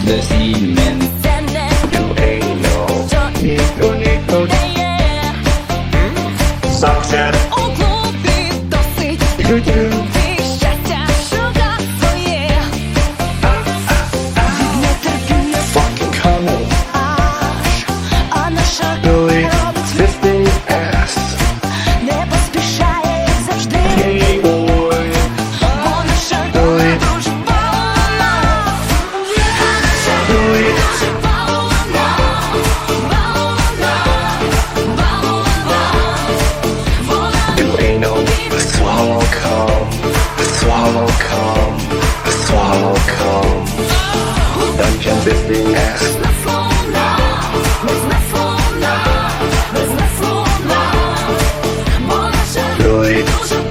the cement. You ain't no Success. У клубі досить ти щастя шукав своє. Нетерпіння fucking coming. а наша Really робить this thing ass. не поспішає, як завжди. Hey boy, Бо наша Really? дуже балана. really Дуже балана. you ain't no swallow cum, swallow cum, swallow cum. Dungeon this thing ass. Really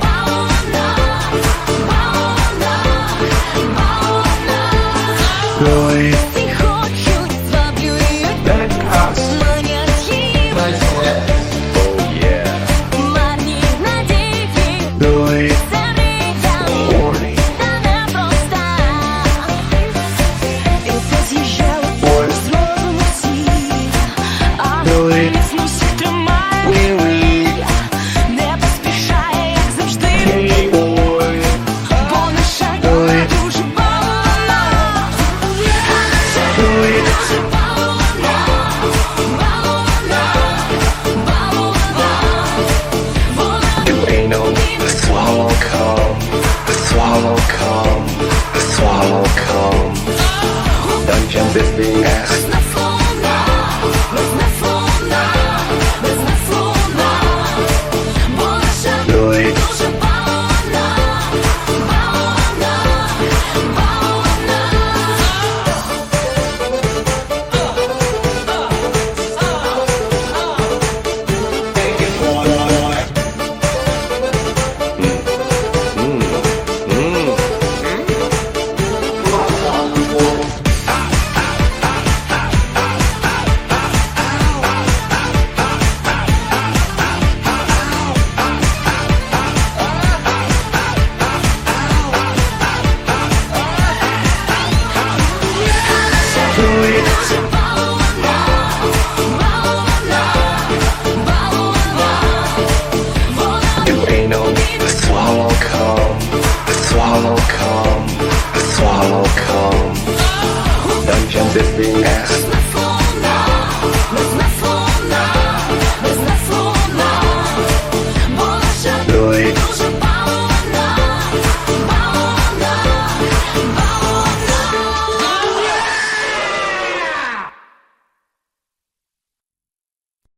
really that ass. Oh yeah, really horny. Really wee wee. Не поспішає, як завжди. Hey boy, Бо наша Really? дуже балана. really Дуже балана. you ain't no swallow cum, swallow cum, swallow cum. Dungeon this thing ass. Really really you ain't no swallow cum, swallow cum, swallow cum. Dungeon this thing ass.